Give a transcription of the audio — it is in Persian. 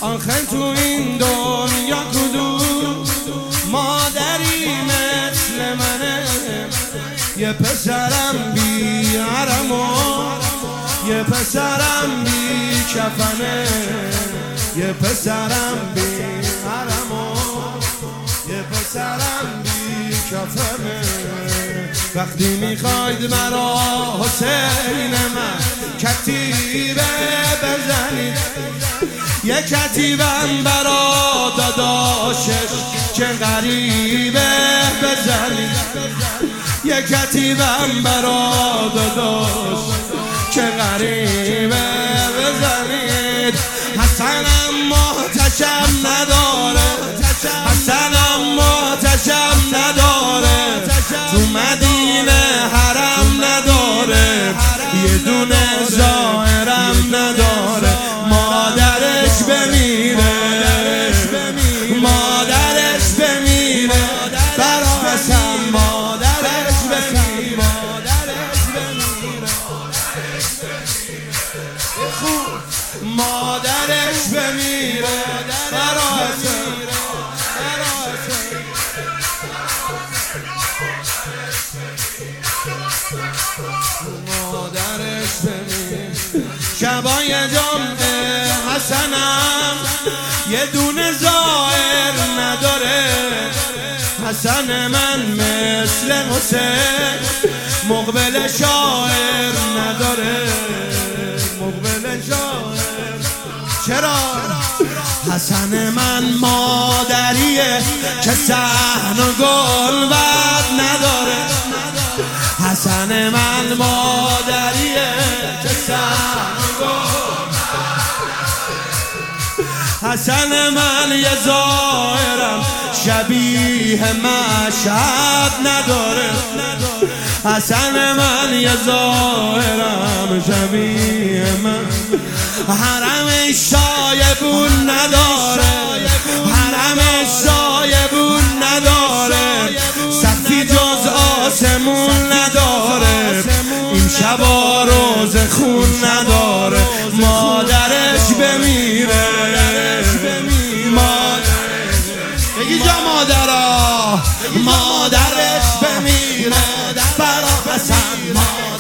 آخه تو این دنیا کدوم مادری مثل منه؟ یه پسرم بی حرم و یه پسرم بی کفنه، یه پسرم بی حرم و یه پسرم بی کفنه. وقتی میخواید مرا حسین من کتیبه بزنید، یه کتیبم برا داداشش که غریبه بزنید، یه کتیبم برا داداش که غریبه بزنید. حسنم محتشم نداره، حسنم محتشم نداره، تو مدینه حرم نداره، یه دونه ظاهرم نداره. مادرش بمیره، مادرش بمیره برا حسن، مادرش بمیره، مادرش بمیره برا حسن. مادرش بمیره. شبای جمعه حسنم یه دونه ظاهر نداره، حسن من مثل حسین مقبل شاعر نداره، مقبل شاعر. چرا؟ حسن من مادریه که صحن و گلبد نداره، حسن من مادریه که صحن و گلبد. حسن من یه ظاهرم شبیه مشهد نداره، حسن من یه ظاهرم شبیه من. حرم شایبون نداره، حرم شایبون نداره، صفی جز آسمون نداره، این شبا روز خون نداره. مادرش بمیره، بگی جا مادرها، مادرش بمیره برا حسن.